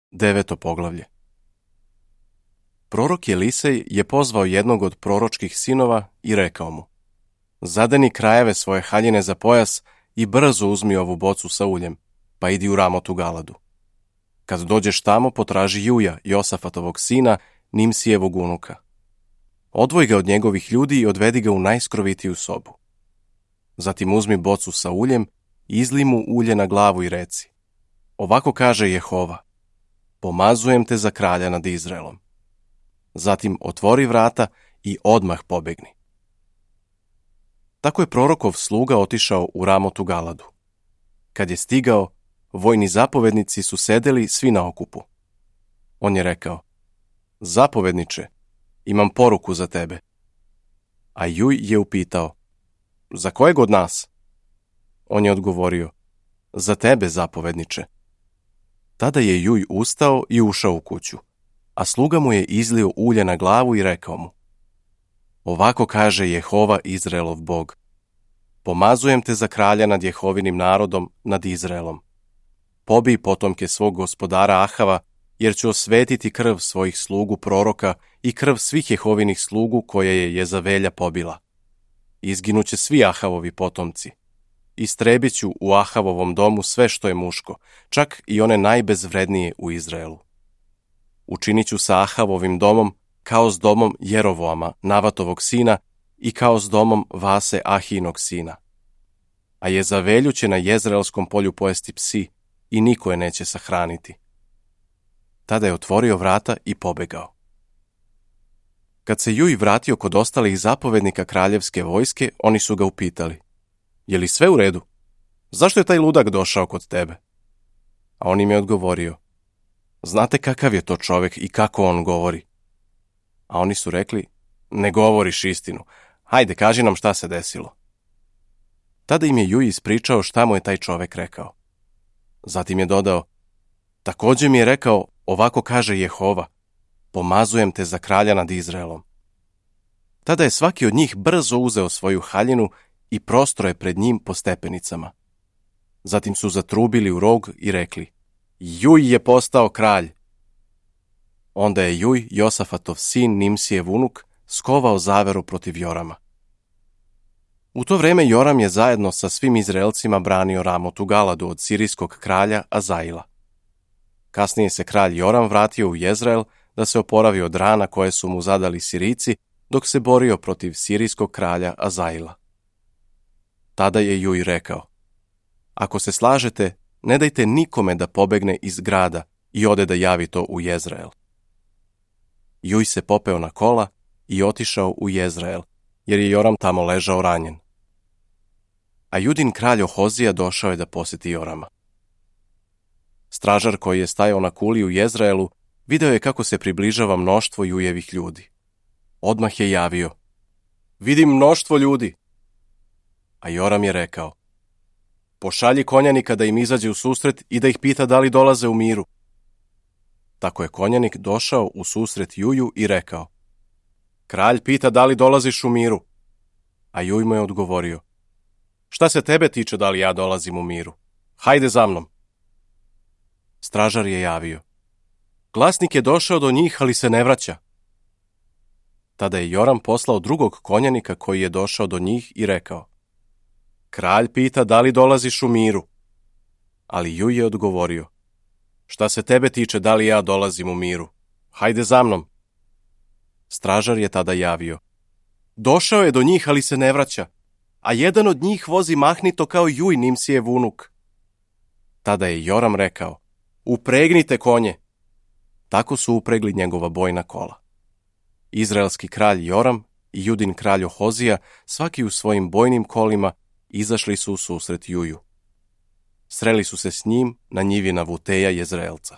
Deveto poglavlje. Prorok Elisej je pozvao jednog od proročkih sinova i rekao mu: zadeni krajeve svoje haljine za pojas i brzo uzmi ovu bocu sa uljem, pa idi u Ramotu Galadu. Kad dođeš tamo, potraži Juja, Josafatovog sina, Nimsijevog unuka. Odvoj ga od njegovih ljudi i odvedi ga u najskrovitiju sobu. Zatim uzmi bocu sa uljem i izlij mu ulje na glavu i reci: ovako kaže Jehova: pomazujem te za kralja nad Izraelom. Zatim otvori vrata i odmah pobegni. Tako je prorokov sluga otišao u Ramotu Galadu. Kad je stigao, vojni zapovednici su sedeli svi na okupu. On je rekao: zapovedniče, imam poruku za tebe. A Juj je upitao: za kojeg od nas? On je odgovorio: za tebe, zapovedniče. Tada je Juj ustao i ušao u kuću, a sluga mu je izlio ulje na glavu i rekao mu: ovako kaže Jehova, Izraelov Bog: pomazujem te za kralja nad Jehovinim narodom, nad Izraelom. Pobij potomke svog gospodara Ahava, jer ću osvetiti krv svojih slugu proroka i krv svih Jehovinih slugu koje je Jezavelja pobila. Izginuće svi Ahavovi potomci. Istrebit ću u Ahavovom domu sve što je muško, čak i one najbezvrednije u Izraelu. Učinit ću sa Ahavovim domom kao s domom Jerovoama, Navatovog sina, i kao s domom Vase, Ahijinog sina. A Jezavelju će na Jezreelskom polju pojesti psi i niko je neće sahraniti. Tada je otvorio vrata i pobegao. Kad se Juj vratio kod ostalih zapovednika kraljevske vojske, oni su ga upitali: je li sve u redu? Zašto je taj ludak došao kod tebe? A on im je odgovorio: znate kakav je to čovjek i kako on govori? A oni su rekli: ne govoriš istinu. Hajde, kaži nam šta se desilo. Tada im je Juj ispričao šta mu je taj čovjek rekao. Zatim je dodao: također mi je rekao, ovako kaže Jehova: pomazujem te za kralja nad Izraelom. Tada je svaki od njih brzo uzeo svoju haljinu i prostroje pred njim po stepenicama. Zatim su zatrubili u rog i rekli: Juj je postao kralj. Onda je Juj, Josafatov sin, Nimsijev unuk, skovao zaveru protiv Jorama. U to vrijeme Joram je zajedno sa svim Izraelcima branio Ramotu Galadu od sirijskog kralja Azaila. Kasnije se kralj Joram vratio u Jezreel da se oporavi od rana koje su mu zadali Sirijci dok se borio protiv sirijskog kralja Azaila. Tada je Juj rekao: ako se slažete, ne dajte nikome da pobegne iz grada i ode da javi to u Jezreel. Juj se popeo na kola i otišao u Jezreel, jer je Joram tamo ležao ranjen. A Judin kralj Ohozija došao je da posjeti Jorama. Stražar koji je stajao na kuli u Jezreelu video je kako se približava mnoštvo Jujevih ljudi. Odmah je javio: vidim mnoštvo ljudi. A Joram je rekao: pošalji konjanika da im izađe u susret i da ih pita da li dolaze u miru. Tako je konjanik došao u susret Juju i rekao: kralj pita da li dolaziš u miru. A Juj mu je odgovorio: šta se tebe tiče da li ja dolazim u miru? Hajde za mnom. Stražar je javio: glasnik je došao do njih, ali se ne vraća. Tada je Joram poslao drugog konjanika koji je došao do njih i rekao: kralj pita da li dolaziš u miru. Ali Juj je odgovorio: šta se tebe tiče da li ja dolazim u miru? Hajde za mnom. Stražar je tada javio: došao je do njih, ali se ne vraća, a jedan od njih vozi mahnito kao Juj, Nimsijev unuk. Tada je Joram rekao: upregnite konje. Tako su upregli njegova bojna kola. Izraelski kralj Joram i Judin kralj Ohozija, svaki u svojim bojnim kolima, izašli su u susret Juju. Sreli su se s njim na njivi Navuteja Jezreelca.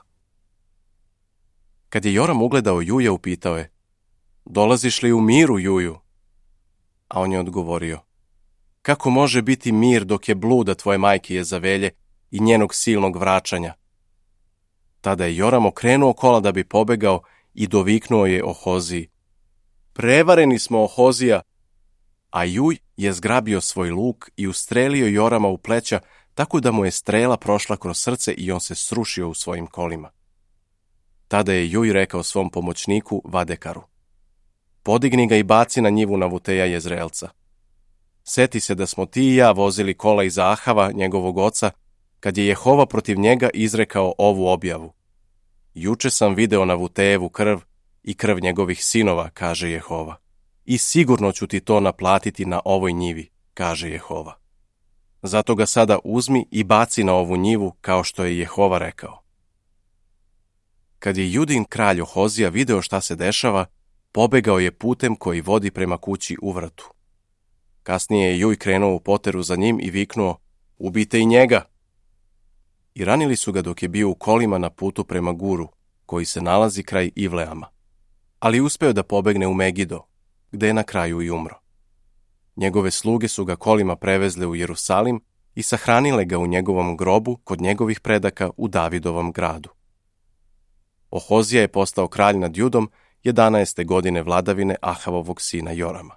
Kad je Joram ugledao Juja, upitao je: dolaziš li u miru, Juju? A on je odgovorio: kako može biti mir dok je bluda tvoje majke Jezavelje i njenog silnog vraćanja? Tada je Joram okrenuo kola da bi pobegao i doviknuo je Ohoziji: prevareni smo, Ohozija! A Juj je zgrabio svoj luk i ustrelio Jorama u pleća, tako da mu je strela prošla kroz srce i on se srušio u svojim kolima. Tada je Juj rekao svom pomoćniku Vadekaru: podigni ga i baci na njivu Navuteja Jezreelca. Seti se da smo ti i ja vozili kola iza Ahava, njegovog oca, kad je Jehova protiv njega izrekao ovu objavu: juče sam video Navutejevu krv i krv njegovih sinova, kaže Jehova, i sigurno ću ti to naplatiti na ovoj njivi, kaže Jehova. Zato ga sada uzmi i baci na ovu njivu, kao što je Jehova rekao. Kad je Judin kralj Ohozija video šta se dešava, pobegao je putem koji vodi prema kući u vrtu. Kasnije je Juj krenuo u poteru za njim i viknuo: ubijte i njega! I ranili su ga dok je bio u kolima na putu prema Guru, koji se nalazi kraj Ivleama. Ali uspeo da pobegne u Megido, gde je na kraju i umro. Njegove sluge su ga kolima prevezle u Jerusalim i sahranile ga u njegovom grobu kod njegovih predaka u Davidovom gradu. Ohozija je postao kralj nad Judom 11. godine vladavine Ahavovog sina Jorama.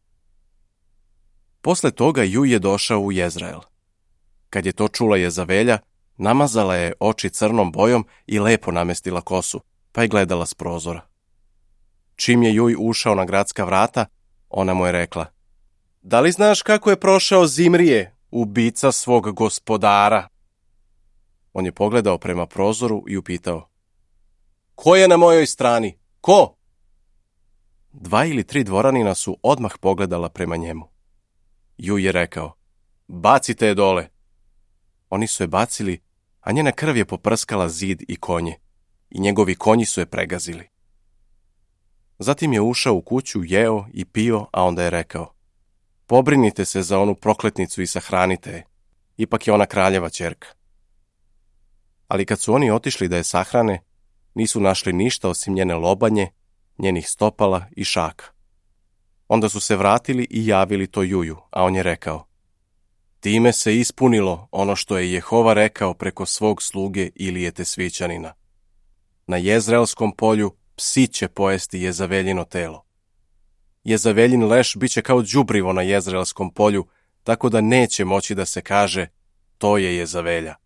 Posle toga Juj je došao u Jezrael. Kad je to čula Jezavelja, namazala je oči crnom bojom i lepo namestila kosu, pa je gledala s prozora. Čim je Juj ušao na gradska vrata, ona mu je rekla: da li znaš kako je prošao Zimrije, ubica svog gospodara? On je pogledao prema prozoru i upitao: ko je na mojoj strani? Ko? 2 ili 3 dvoranina su odmah pogledala prema njemu. Juj je rekao: bacite je dole. Oni su je bacili, a njena krv je poprskala zid i konje, i njegovi konji su je pregazili. Zatim je ušao u kuću, jeo i pio, a onda je rekao: pobrinite se za onu prokletnicu i sahranite je, ipak je ona kraljeva ćerka. Ali kad su oni otišli da je sahrane, nisu našli ništa osim njene lobanje, njenih stopala i šaka. Onda su se vratili i javili to Juju, a on je rekao: time se ispunilo ono što je Jehova rekao preko svog sluge Ilije Tesvićanina. Na Jezreelskom polju psi će pojesti Jezaveljino telo. Jezaveljin leš biće kao đubrivo na Jezreelskom polju, tako da neće moći da se kaže: to je Jezavelja.